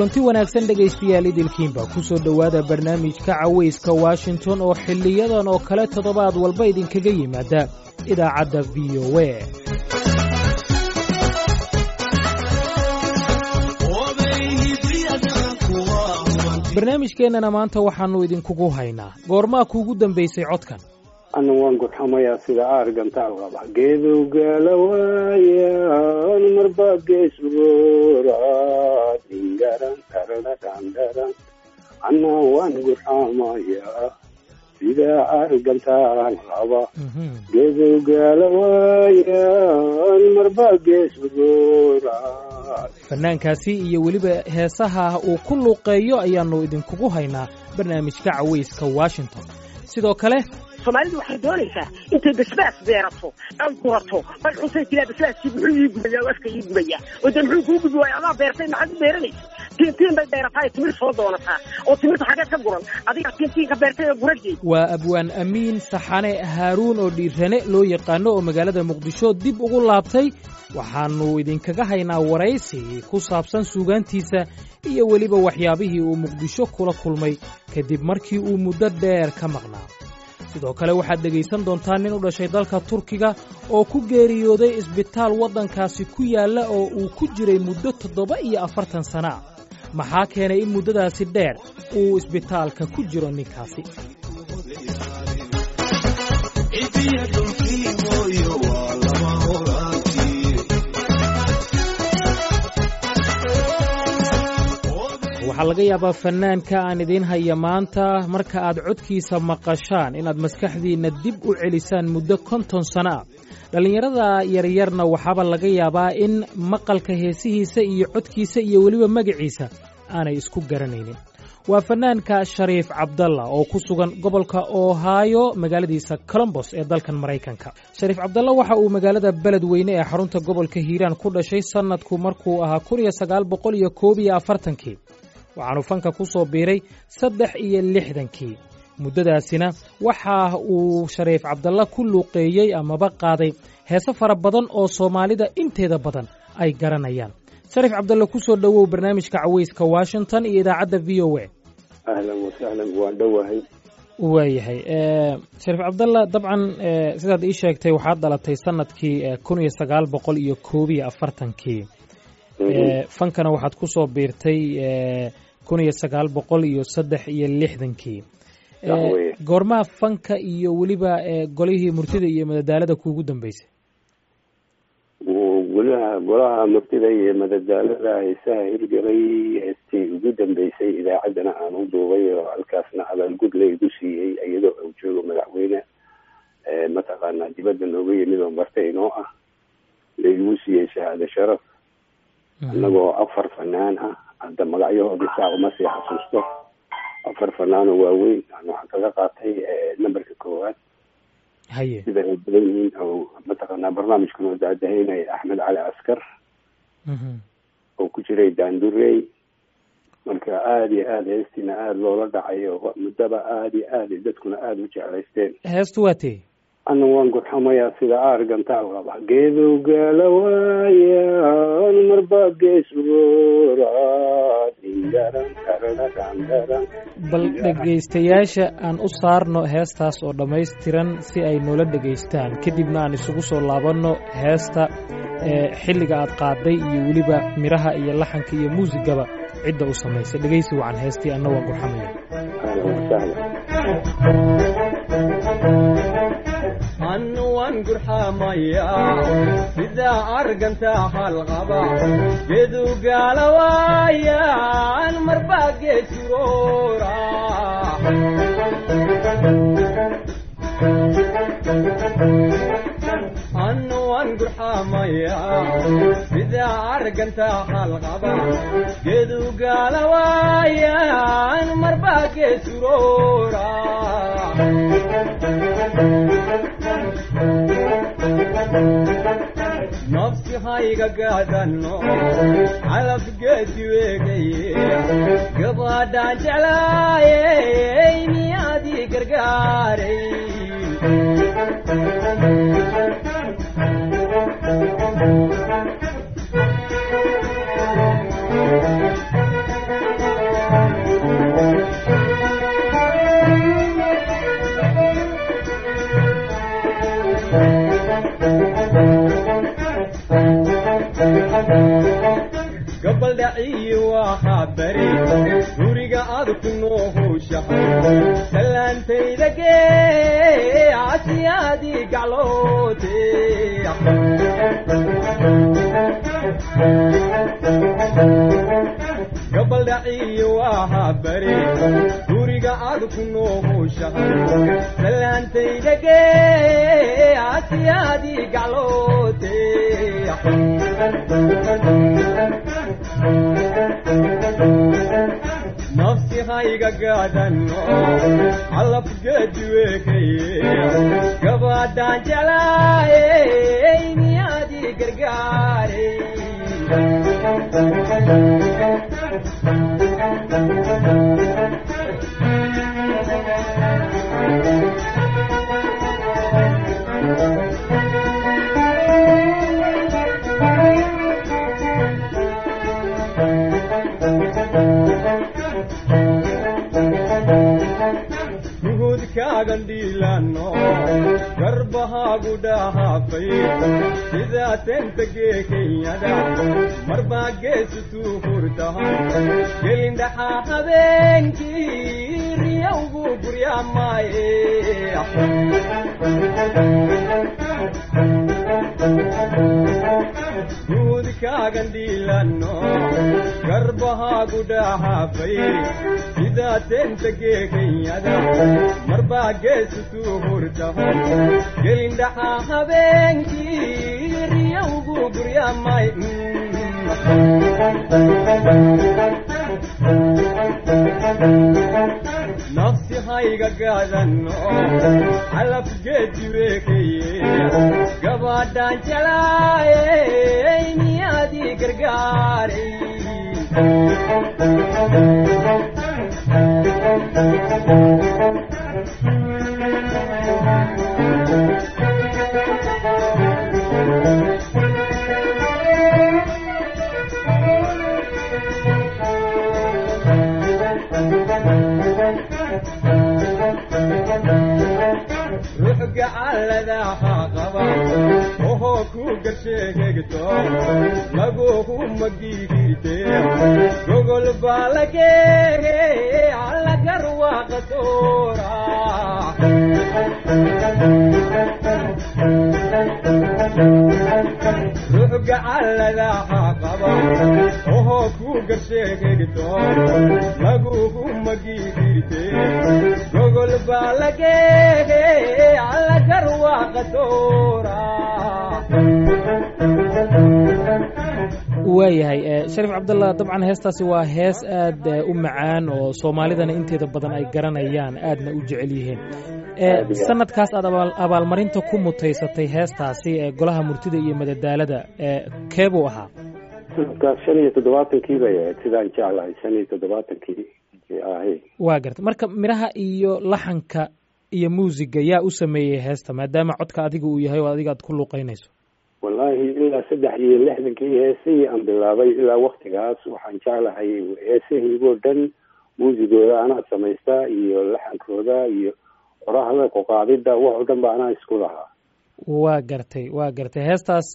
kulanti wanaagsan dhegaystayaal idilkiinba ku soo dhowaada barnaamijka cawayska Washington oo xiliyadan oo kale toddobaad walba idinkaga yimaada idaacadda VOA. barnaamijkeennana maanta waxaannu idinkugu haynaa goormaa kuugu dambaysay codkan أنا وانقول حمايا سيدا أرجع تعال جيدو قالوا أنا مربى جسورة دينجران كرنا داندران أنا وانقول حمايا سيدا أرجع تعال جيدو قالوا أنا مربى جسورة fanaankaasi iyo weliba heesaha uu ku luuqeeyo ayaannu idinkugu haynaa barnaamijka cawayska Washington sidoo kale Soomaalidu waxay doonaysaa intay basbaas beerato aan kurato bal xusay kila basbaaskii wuxuu gubaya afka ii gubaya wadan wuxuu ku gubaya ama beertay maxad beeranaysa tintiin bay beeratay timir soo doonataa oo timirta xageed ka guran adiga tintiin ka beertay guragii waa abwaan amiin saxane haaruun oo dhiirane loo yaqaano oo magaalada muqdisho dib ugu laabtay waxaanu idinkaga haynaa waraysi ku saabsan suugaantiisa iyo weliba waxyaabihii uu muqdisho kula kulmay kadib markii uu muddo dheer ka maqnaa sidoo kale waxaad dhegaysan doontaan nin u dhashay dalka Turkiga oo ku geeriyooday isbitaal waddankaasi ku yaala oo uu ku jiray muddo 47 sano maxaa keenay in muddadaasi dheer uu isbitaalka ku jiro ninkaasi waxaa laga yaabaa fanaanka aan idiin haya maanta marka aad codkiisa maqashaan inaad maskaxdiina dib u celisaan muddo 50 sano dhalinyarada yaryarna waxaaba laga yaabaa in maqalka heesihiisa iyo codkiisa iyo weliba magaciisa aanay isku garanaynin waa fanaanka Shariif Cabdalla oo ku sugan gobolka Ohio magaaladiisa Columbus ee dalkan Mareykanka Shariif Cabdalla waxa uu magaalada Beledweyne ee xarunta gobolka Hiiraan ku dhashay sanadku markuu ahaa 1941 waxaanu fanka ku soo biiray 63 muddadaasina waxa uu Shariif Cabdalla ku luuqeeyay amaba qaaday heeso fara badan oo Soomaalida inteeda badan ay garanayaan Shariif Cabdalla ku soo dhawow barnaamijka cawayska Washington iyo idaacadda VOA أهلا وسهلا وأدوهي waayahay Shariif Cabdalla dabcan sidaad ii sheegtay waxaad dhalatay sanadkii 1941 fankana waxaad ku soo biirtay 1963 goormaa fanka iyo weliba golihii murtida iyo madadaalada kuugu dambaysay golaha murtida iyo madadaalada heesaha hirgalay heestii ugu dambaysay idaacaddana aan u duubay oo halkaasna abaalgud la igu siiyey iyadoo uu joogo madaxweyne mataqaanaa dibadda nooga yimid oo bartay inoo ah la igu siiyey shahaado sharaf annagoo 4 fanaan ah hadda magacyahoodii saa uma sii xasuusto 4 fanaan oo waaweyn waxaan kaga qaatay nambarka 1 haye sida ay badan yihiin oo mataqaanaa barnaamijkan oo daadahaynay Axmed Cali Askar oo ku jiray Daandurey marka aad iyo aad heestina aad loola dhacay oo muddaba aad iyo aad dadkuna aad u jeclaysteen heestu waatee أنا وانقول حمايا سيدا أرجع تعال جيدو قالوا أنا مربى جسورة دينجران كرنا داندران bal dhageystayaasha aan u saarno heestaas oo dhammaystiran si ay noola dhageystaan kadibna aan isugu soo laabanno heesta xilliga aad qaaday iyo weliba miraha iyo laxanka iyo muusigaba cidda u samaysay dhageysi wacan heestii anna waan qurxamaya أنوان قرحة ميا إذا أرجنت حلقبا جدو قالوا يا المرباق سرورا أنوان قرحة ميا إذا أرجنت حلقبا جدو قالوا يا المرباق سرورا نفسي هاي قادنو على فقتي وقي قبادان جلاي نيادي قرقاري nuuhushahay salaantayda gee asiyaadii gacloote gabal dhaciyo waa bari guriga aad ku nuuhushahay salaantayda gee asiyaadii gacloote nafsi hayga gaadano calaf geediweekaye gabadhaan jeclaayey miyaadii gargaarey gandilano garbahaagu dhahaafay sidaa tenta geekenyada marbaa geesutuu hurtahay gelindhaxaa habeenkii riyawgu guryaamaaye guudkaagandilano garbahaagu dhahaafay sidaa tenta geekenyada marbaa geesutuu hurtahay gelindhaxaa habeenkii riyawgu guryaamay nafsi hayga gaadano calaf geediweekaye gabadhaan jeclaayey miyaadii gargaarey gacaladaha qaba ohoo ku garsheegegto laguhu magiigirte gogol baa lageege alla garwaaqatoora ruux gacaladaha qaba ohoo ku garsheegegto laguhu magiigirte gogol baa lageege alla garwaaqatoora waayahay shariif cabdallah dabcan heestaasi waa hees aad u macaan oo soomaalidana inteeda badan ay garanayaan aadna u jecel yihiin sanadkaas aad abaalmarinta ku mutaysatay heestaasi ee golaha murtida iyo madadaalada keebuu ahaa sanadkaas 75 bay ahayd sidaan jeclahay 75 ahay waa gartay marka miraha iyo laxanka iyo muusiga yaa u sameeyey heesta maadaama codka adiga uu yahay oo adiga aad ku luuqaynayso wallaahi ilaa 63 heesihii aan bilaabay ilaa waktigaas waxaan jeclahay heesahiigoo dhan muusigooda anaa samaystaa iyo laxankooda iyo qorahda kuqaadida wax oo dhan ba anaa isku lahaa waa gartay heestaas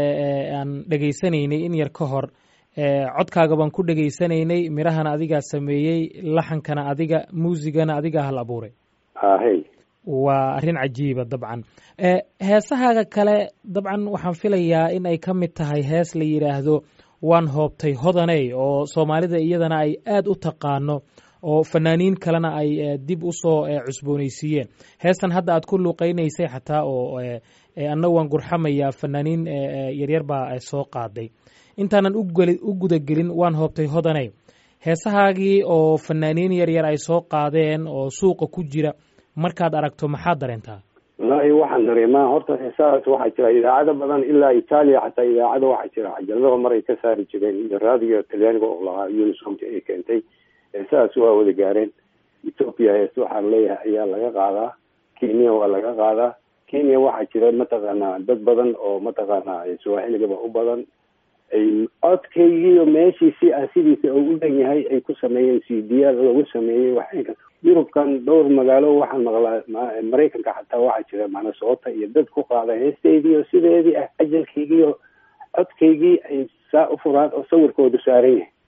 aan dhegaysanaynay in yar ka hor codkaaga baan ku dhegaysanaynay mirahana adigaa sameeyey laxankana adiga muusigana adigaa hal abuuray ahey waa arrin cajiiba dabcan heesahaaga kale dabcan waxaan filayaa in ay ka mid tahay hees la yidhaahdo waan hoobtay hodaney oo soomaalida iyadana ay aad u taqaano oo fanaaniin kalena ay dib u soo cusboonaysiiyeen heestan hadda aad ku luuqaynaysay xataa oo anna waan gurxamayaa fanaaniin yaryar baa soo qaaday intaanan u gudagelin waan hoobtay hodaney heesahaagii oo fanaaniin yaryar ay soo qaadeen oo suuqa ku jira markaad aragto maxaad dareentaa wallaahi waxaan dareemaa horta heesahaas waxaa jira idaacado badan ilaa Italia xataa idaacado waxaa jira cajalado mar ay ka saari jireen iyo raadiyo talyaaniga oo lahaa Unisomta ay keentay heesahaas waa wada gaareen Ethiopia hees waxaan leeyahay ayaa laga qaadaa Kenya waa laga qaadaa Kenya waxaa jira mataqaanaa dad badan oo mataqaanaa Swahili-ga u badan ay codkaygiiyo meeshiisii aan sidiisa ugu dhan yahay ay ku sameeyeen CD-yaal lagu sameeyey waxayna Yurubkan dhowr magaalo waxaan maqlaa Mareykanka xataa waxaa jira Minnesota iyo dad ku qaada heesteedii oo sideedii ah ajalkaygii codkaygii ay saa u furaan oo sawirkoodu saaran yahay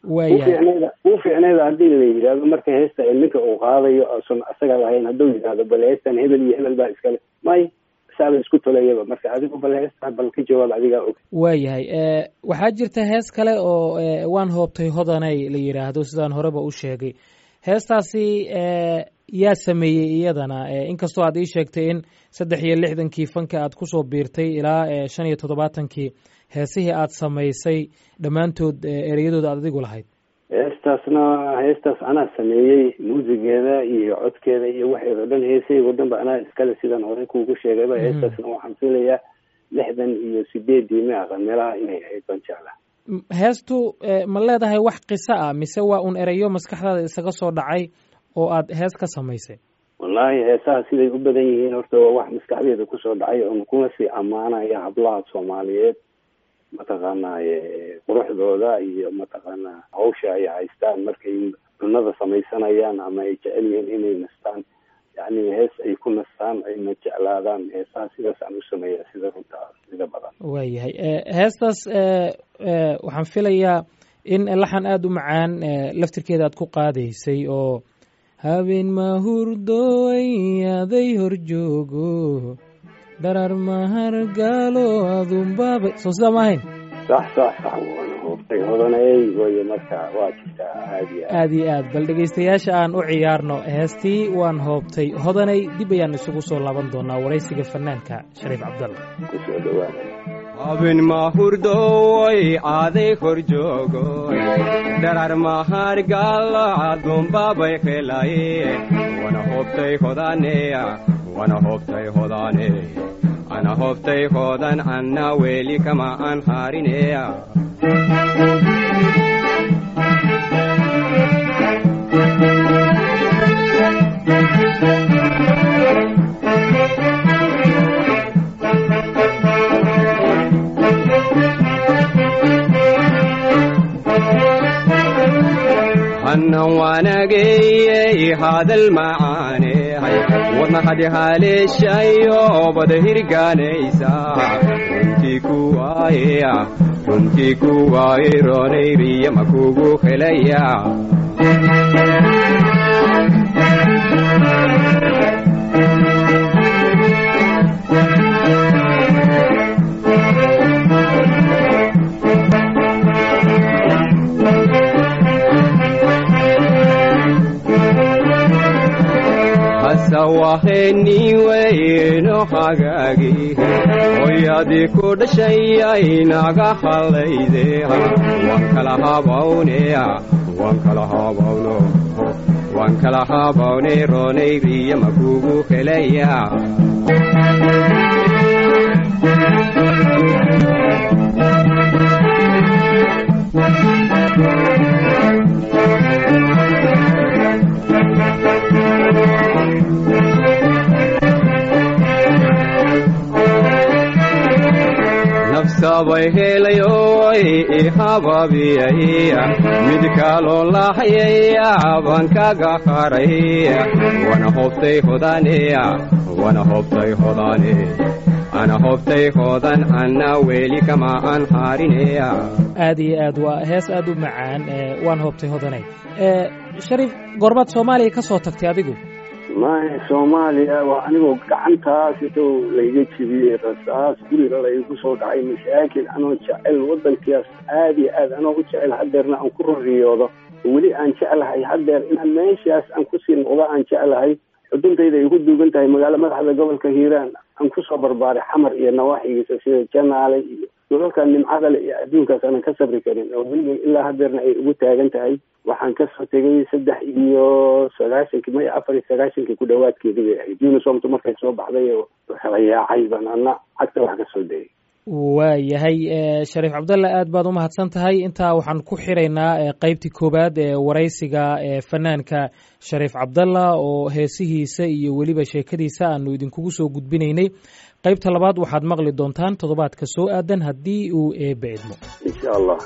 u fiicneeda haddii la yidhaahdo marka heesta ninka uu qaadayo osan asaga lahayn hadduu yidhaahdo bal heestan hebel iyo hebel baa iskale may saaba isku tolayaba marka adigu bal heesta bal ka jawaab adigaa og. waayahay waxaa jirta hees kale oo waan hoobtay hodanay la yidhaahdo sidaan horeba u sheegay heestaasi yaa sameeyey iyadana inkastoo aad ii sheegtay in 63 fanka aad kusoo biirtay ilaa 75 heesihii aad samaysay dhammaantood ereyadooda aad adigu lahayd. heestaas anaa sameeyey muusigeeda iyo codkeeda iyo waxeeda dhan heesahaygo dhan ba anaa iskale sidaan hore kuugu sheegayba heestaasna waxaan filayaa 68 ma aqan meelaha inay ahayd baan jeclaa. heestu ma leedahay wax qiso ah mise waa un ereyo maskaxdaada isaga soo dhacay oo aad hees ka samaysay? wallaahi heesaha siday u badan yihiin horta waa wax maskaxdeeda kusoo dhacay oon kuna sii ammaanaya hablaha Soomaaliyeed mataqaanaaye quruxdooda iyo mataqaanaa hawsha ay haystaan markay cunada samaysanayaan ama ay jecel yihiin inay nastaan yani hees ay ku nastaan ayna jeclaadaan heesaha sidaas aan u sameeya sida runta sida badan. waayahay heestaas waxaan filayaa in laxan aada u macaan laftirkeeda aad ku qaadaysay oo habeen mahurdooy aday horjoogo darar mahargaalo adunbaaba soo sidaa ma ahayn? sax waana hoobtay hodanay way marka waa jirtaa aad iyo aad bal dhegaystayaasha aan u ciyaarno heestii waan hoobtay hodanay dib ayaan isugu soo laaban doonaa waraysiga fanaanka Shariif Cabdalla. kusoo dhawaada. habeen mahurdooy aday horjoogo darar mahargaalo adunbaabay qelaye wana hoobtay hodaneya wana hoobtay hodane ana hoobtay hodan anna weli kama aan harineya hannan waanageyey hadal macaane wadna hadi haleeshayo bada hirgaanaysa runtii kuwaaye roonayriya makugu helaya waheniweyno hagaagi hoyadii ku dhashayay naga halayde waan kala habawne roonayriya makugu helaya nafsabay helayoy ihababiyaya mid kaloo lahayaya baan kaga haraya wana hoobtay hodaneya wana hoobtay hodane ana hoobtay hodan anna weli kama aan harineya. aad iyo aad waa hees aad u macaan waan hoobtay hodanay. Shariif goormaad Soomaaliya ka soo tagtay adigu? maahe Soomaaliya waa anigoo gacantaas intuu layga jibiyey rasaas guriga laygu soo dhacay mashaakil anoo jecel waddankaas aad iyo aad anoo u jecel hadeerna aan ku roriyoodo weli aan jeclahay hadeer inaan meeshaas aan kusii noqdo aan jeclahay xuduntayda ay ku duugan tahay magaalo madaxda gobolka Hiiraan aan kusoo barbaaray xamar iyo nawaaxigiisa sida Janaale iyo gobolka nimcada iyo adduunkaas aan ka sabri karin oo weli ilaa hadeerna ay ugu taagan tahay. waxaan ka soo tegay 94 ku dhawaadkeedii ay Unisomtu markay soo baxday oo xalayaacay baan ana cagta wax ka soo dayay. waayahay Shariif Cabdalla aad baad u mahadsan tahay. intaa waxaan ku xiraynaa qaybtii koobaad ee waraysiga fanaanka Shariif Cabdalla oo heesihiisa iyo weliba sheekadiisa aanu idinkugu soo gudbinaynay. qaybta labaad waxaad maqli doontaan toddobaadka soo aadan haddii uu eebbe idmo insha Allah.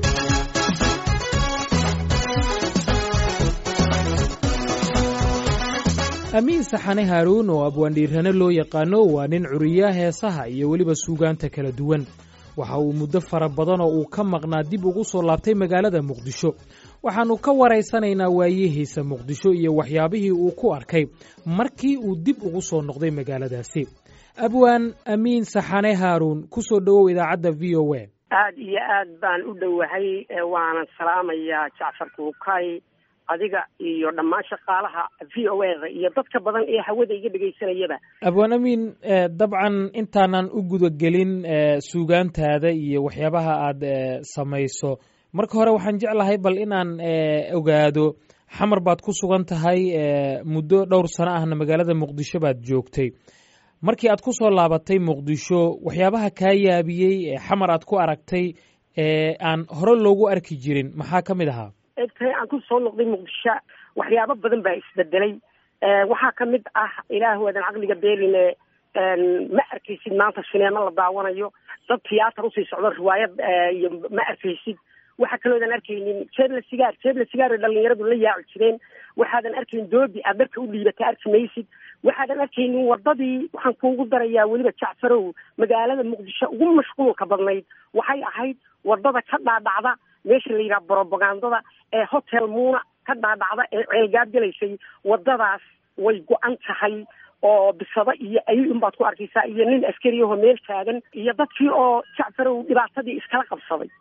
amiin saxane haaruun oo abwaandhiirane loo yaqaano waa nin curiya heesaha iyo weliba suugaanta kala duwan waxa uu muddo fara badan oo uu ka maqnaa dib ugu soo laabtay magaalada muqdisho waxaannu ka waraysanaynaa waayihiisa muqdisho iyo waxyaabihii uu ku arkay markii uu dib ugu soo noqday magaaladaasi abwaan amiin saxane haaruun ku soo dhowow idaacadda v o a aad iyo aad baan u dhowahay waanan salaamayaa jacfar kuukay adiga iyo dhammaan shaqaalaha v o a iyo dadka badan ee hawada iga dhegaysanayaba abwaan amiin dabcan intaanan u gudagelin suugaantaada iyo waxyaabaha aad samayso marka hore waxaan jeclahay bal inaan ogaado xamar baad ku sugan tahay muddo dhowr sano ahna magaalada muqdisho baad joogtay markii aad ku soo laabatay muqdisho waxyaabaha kaa yaabiyey xamar aad ku aragtay aan hore loogu arki jirin maxaa ka mid ahaa egtahay aan ku soo noqday muqdisho waxyaabo badan baa isbedelay waxaa ka mid ah ilaah waadan caqliga beeline ma arkaysid maanta sineemo la daawanayo dad tiyaatar usii socdo riwaayad iyo ma arkaysid waxaa kaloodan arkaynin jeebla sigaar dhalinyaradu la yaaci jireen waxaadan arkayn doobi aad dharka u dhiibata arki maysid waxaadan arkaynin wadadii waxaan kuugu darayaa weliba jacfarow magaalada muqdisho ugu mashquulka badnayd waxay ahayd wadada ka dhaadhacda meesha la yidhaha brobagandada ee hotel muuna ka dhaadhacda ee ceelgaab gelaysay wadadaas way go-an tahay oo bisado iyo ayay unbaad ku arkaysaa iyo nin askariyaho meel taagan iyo dadkii oo jacfarow dhibaatadii iskala qabsaday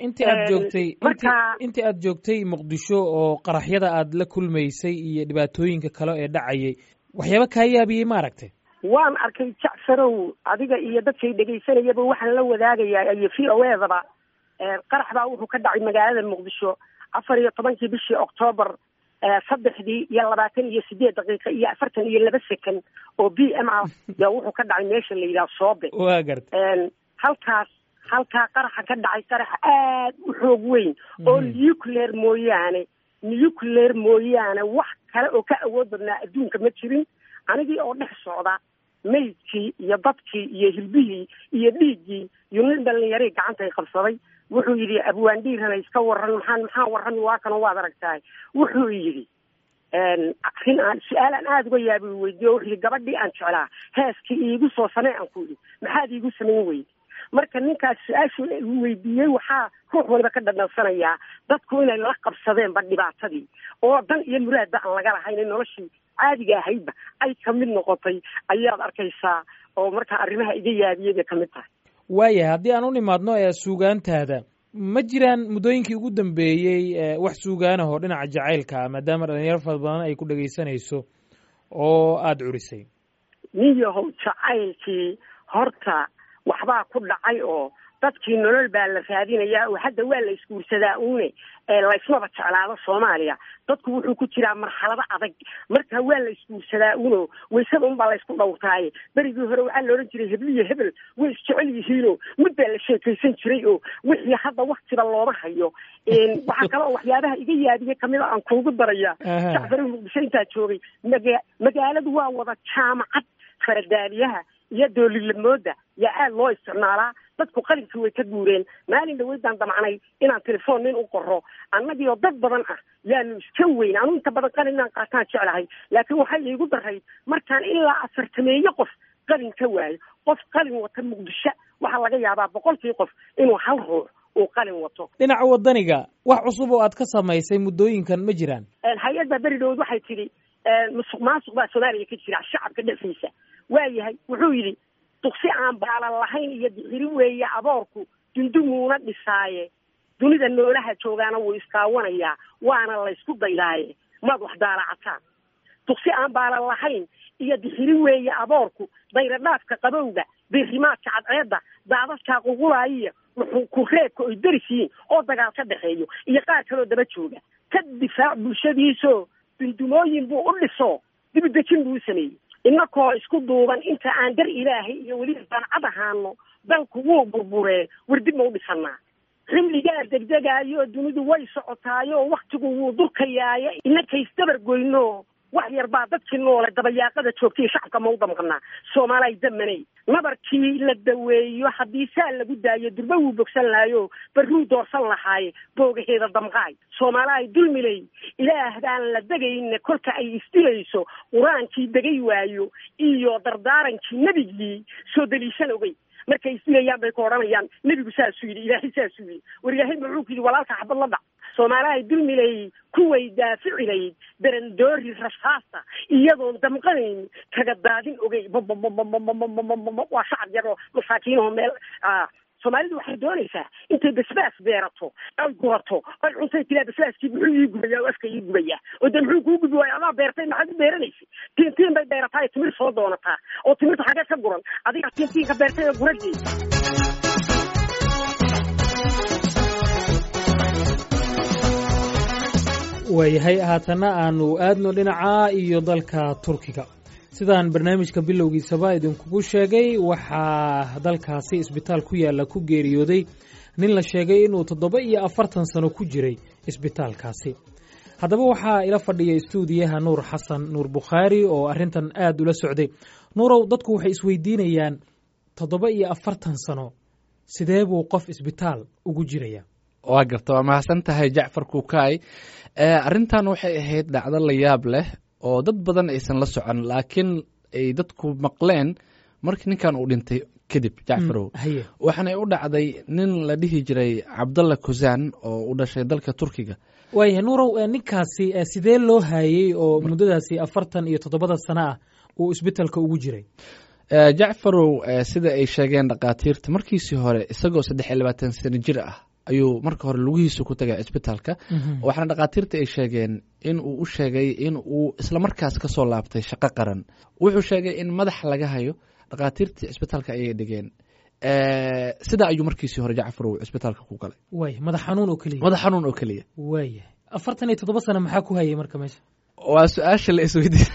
intii aad joogtay muqdisho oo qaraxyada aad la kulmaysay iyo dhibaatooyinka kale ee dhacayay waxyaaba kaa yaabiyey ma aragtay waan arkay jacfarow adiga iyo dadkay dhegaysanayaba waxaan la wadaagayaa iyo v o edaba qarax baa wuxuu ka dhacay magaalada muqdisho 14 bishii Oktoobar 3:28 daqiiqo iyo 42 second oo PM ah yaa wuxuu ka dhacay meesha la yiraahdo Soobe waa gartay halkaa qaraxa ka dhacay qarax aad u xoog weyn oo nuclear mooyaane wax kale oo ka awood badnaa adduunka ma jirin anigii oo dhex socda maydkii iyo dadkii iyo hilbihii iyo dhiiggii iyo nin dhalinyarii gacantay qabsaday wuxuu yidhi abwaan dhiirana iska waran maxaa warrami waa kan waad aragtahay wuxuu yidhi arrin aan su-aal aan aada uga yaabi weydiiyo wuxuu yidhi gabadhii aan jeclaa heeskii iigu soo samee aan ku yidhi maxaad iigu samayn weydi marka ninkaas su-aashu weydiiyey waxaa ruux waliba ka dhadhansanayaa dadku inay la qabsadeenba dhibaatadii oo dan iyo muraadba aan laga lahayn in noloshii caadiga ahaydba ay ka mid noqotay ayaad arkaysaa oo markaa arrimaha iga yaabiyey bay ka mid tahay waayahay haddii aan u nimaadno suugaantaada ma jiraan muddooyinkii ugu dambeeyey wax suugaanahoo dhinaca jacaylka maadaama dhalinyaro fara badan ay ku dhegaysanayso oo aada curisay niyahow jacaylkii horta waxbaa ku dhacay oo dadkii nolol baa la raadinayaa oo hadda waa la isguursadaa uune laysmaba jeclaado Soomaaliya dadku wuxuu ku jiraa marxalado adag marka waa la isguursadaa uno weysada unbaa la isku dhowrtaaye berigii hore waxaa la odhan jiray hebel iyo hebel way isjecel yihiinoo mid baa la sheekaysan jiray oo wixii hadda waktiba looma hayo waxaa kaloo waxyaabaha iga yaabiyey kamid a aan kuugu daraya jacfari muqdisho intaa joogay magaaladu waa wada jaamacad faradaaliyaha iyo doolilamooda yaa aad loo isticmaalaa dadku qalinkii way ka guureen maalin dhaweydaan damacnay inaan telefoon nin u qoro annagii oo dad badan ah yaanu iska weyn anu inta badan qalin inaan qaataan jeclahay laakiin waxay iigu daray markaan ilaa 40 qof qalin ka waayo qof qalin wata muqdisho waxaa laga yaabaa 100 qof inuu hal ruux uu qalin wato dhinaca wadaniga wax cusub oo aad ka samaysay muddooyinkan ma jiraan hay-adda beridhood waxay tidhi musuq baa Soomaaliya ka jira shacabka dhexdiisa waayahay wuxuu yidhi duqsi aan baalan lahayn iyo dixiri weeye aboorku dundumuuna dhisaaye dunida noolaha joogaana wuu iskaawanayaa waana la isku daydaaye maad wax daalacataan duqsi aan baalan lahayn iyo dixiri weeye aboorku dayradhaafka qabowga birimaadka cadceedda daadadkaa qulqulaayiya wuxuu ku reebka oy darisiyiin oo dagaal ka dhexeeyo iyo qaar kaloo daba jooga ka difaac bulshadiisoo dundumooyin buu u dhiso dibudejin buu u sameeyey innakoo isku duuban inta aan dar ilaahay iyo weliba dancad ahaano dalku wuu burburee wardib ma u dhisannaa xilligaa degdegaayo dunidu way socotaayo waktigu wuu durkayaayo inakaysdabar goyno wax yar baa dadkii noole dabayaaqada joogtay shacabka ma u damqanaa Soomaaliya damanay nabarkii la daweeyo haddii saa lagu daayo durba wuu bogsan laayo baruu doorsan lahaaye boogaheeda damqaay Soomaaliya dulmilay ilaahdan la dagayn kolka ay istilayso quraankii dagay waayo iyo dardaarankii nabigii soo daliishan ogay markay isdilayaan bay ku odhanayaan nebigu saasuu yidhi ilaahay saasuu yidhi war ilaahay muxuu ku yidhi walaalka xabad la dhac soomaalihay dulmilay kuway daaficilayd darandoori rasaasta iyadoon damqanayn kaga daadin ogey waa shacab yar oo masaakiinoo meel soomaalidu waxay doonaysaa intay basbaas beerato ay gurato ay cuntay tiraa basbaaskii muxuu ii gubayaa oo afka ii gubayaa oo de muxuu kuu gubi waaya adaa beertay maxaad u beeranaysa tiintiin bay beerataa ay timir soo doonataa oo timirta xagee ka guran adiga tiintiinka beertay oo guradeeda waayahay haatana aanu aadno dhinaca iyo dalka turkiga sidaan barnaamijka bilowgiisaba idinkugu sheegay waxaa dalkaasi isbitaal ku yaalla ku geeriyooday nin la sheegay inuu 47 sano ku jiray isbitaalkaasi haddaba waxaa ila fadhiya istuudiyaha nuur xasan nuur bukhaari oo arrintan aad ula socday nuurow dadku waxay isweydiinayaan 47 sano sidee buu qof isbitaal ugu jiraya waa garta waa mahadsan tahay jacfar kukaay arrintan waxay ahayd dhacdo la yaab leh oo dad badan aysan la socon laakiin ay dadku maqleen markii ninkan uu dhintay kadib jacfarow waxaanay u dhacday nin la dhihi jiray cabdalla kusaan oo u dhashay dalka turkiga waayahay nuurow ninkaasi sidee loo haayey oo muddadaasi 47 sano ah uu isbitaalka ugu jiray jacfarow sida ay sheegeen dhakhaatiirta markiisii hore isagoo 23 sano jir ah ayuu marka hore lugihiisu ku tagay isbitaalka waxaana dhakhaatiirta ay sheegeen in uu u sheegay in uu isla markaas ka soo laabtay shaqo qaran wuxuu sheegay in madax laga hayo dhakhaatiirtii isbitaalka ayay dhigeen sidaa ayuu markiisii hore jacfarow isbitaalka ku galay waay madax xanuun oo keliya waayahay 47 sano maxaa ku hayay marka meesha waa su-aasha la isweydiin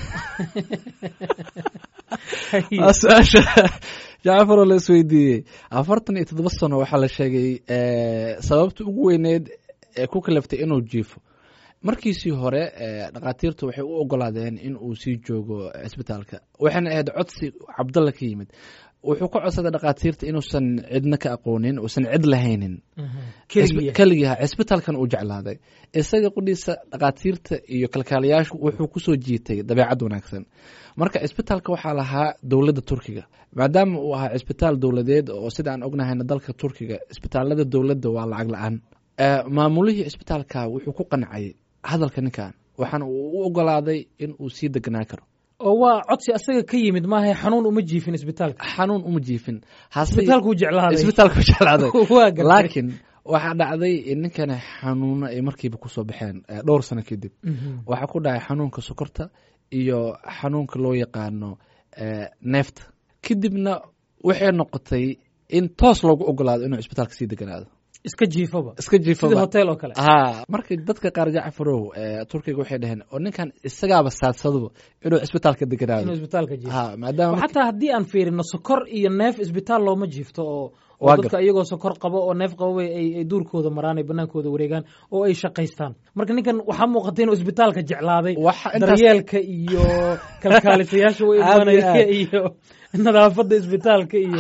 waa su-aasha jacfaroo la isweydiiyey 47 sano waxaa la sheegay sababta ugu weyneed ee ku kalaftay inuu jiifo markiisii hore dhakhaatiirtu waxay u ogolaadeen in uu sii joogo isbitaalka waxayna ahayd codsi cabdalla ka yimid wuxuu ka codsaday dhakhaatiirta inuusan cidna ka aqoonin uusan cid lahaynin keligiiha isbitaalkan uu jeclaaday isaga qudhiisa dhakhaatiirta iyo kalkaalayaashu wuxuu kusoo jiitay dabeecad wanaagsan marka isbitaalka waxaa lahaa dowladda turkiga maadaama uu ahaa isbitaal dowladeed oo sida aan ognahayna dalka turkiga isbitaalada dowladda waa lacag la-aan maamulihii isbitaalka wuxuu ku qancay hadalka ninkan waxaana uu u ogolaaday in uu sii deganaa karo oo waa codsi asaga ka yimid maaha xanuun uma jiifin isbitaalka xanuun uma jiifin isbitaalku jeclaaday laakiin waxaa dhacday in ninkana xanuuno ay markiiba kusoo baxeen dhowr sano kadib waxaa ku dhacay xanuunka sokorta iyo xanuunka loo yaqaano neefta kadibna waxay noqotay in toos loogu ogolaado inuu isbitaalka sii deganaado iska jiifaba sida hotel oo kale marka dadka qaar jacfarow turkiga waxay dhaheen oo ninkan isagaaba saadsadaba inuu isbitaalka deganaado maadaama xataa haddii aan fiirino sokor iyo neef isbitaal looma jiifto oo dadka iyagoo sokor qabo oo neef qabo ay duurkooda maraan ay banaankooda wareegaan oo ay shaqaystaan marka ninkan waxaa muuqatay inuu isbitaalka jeclaaday daryeelka iyo kalkaalisayaasha u imaanaya iyo nadaafadda isbitaalka iyo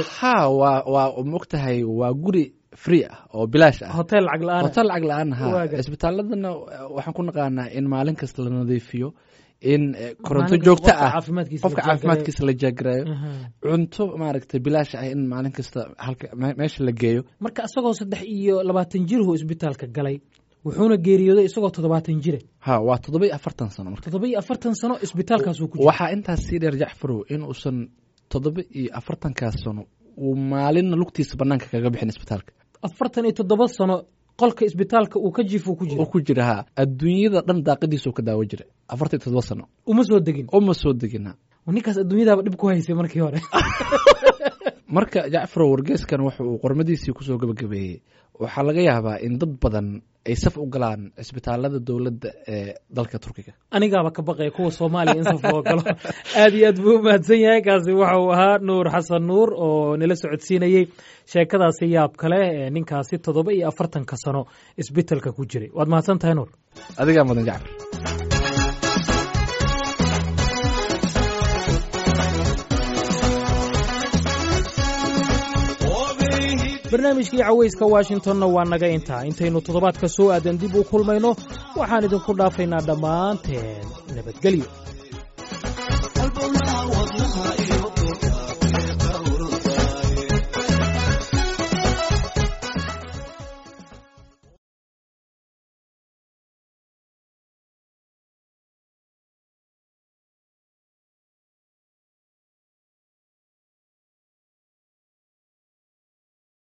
waa mogtahay waa guri free ah oo bilaash ah hotel lacag la-aan isbitaaladana waxaan ku naqaanaa in maalin kasta la nadiifiyo in koronto joogto ah qofka caafimaadkiisa la jaagarayo cunto maaragtay bilaash ah in maalin kasta meesha la geeyo marka isagoo 23 jirhu isbitaalka galay wuxuuna geeriyooday isagoo 70 jire waa 47 sano marka 47 sano isbitaalkaasuu ku jiray waxaa intaas sii dheer jacfarow in uusan 47 sano uu maalinna lugtiisa banaanka kaga bixin isbitaalka 47 sano qolka isbitaalka uu ka jiifo ku jira adduunyada dhan daaqadiisa uu ka daawo jiray 47 sano uma soo degin ninkaas adduunyadaaba dhib ku haysay markii hore. marka jacfar wargeyskan waxa uu qormadiisii kusoo gabagabeeyey waxaa laga yaabaa in dad badan ay saf u galaan cisbitaalada dowladda ee dalka Turkiga. anigaaba ka baqay kuwa Soomaaliya in saf loo galo. aad iyo aad buu mahadsan yahay kaasi waxa uu ahaa Nuur Xasan Nuur oo nala socodsiinayay sheekadaasi yaab kale ee ninkaasi 47 sano isbitaalka ku jiray. waad mahadsan tahay Nuur. adiga mudan Jacfar. barnaamijkii cawayska Washingtonna waa naga intaynu toddobaadka soo aadan dib u kulmayno waxaan idinku dhaafaynaa dhammaanteen nabadgelyo.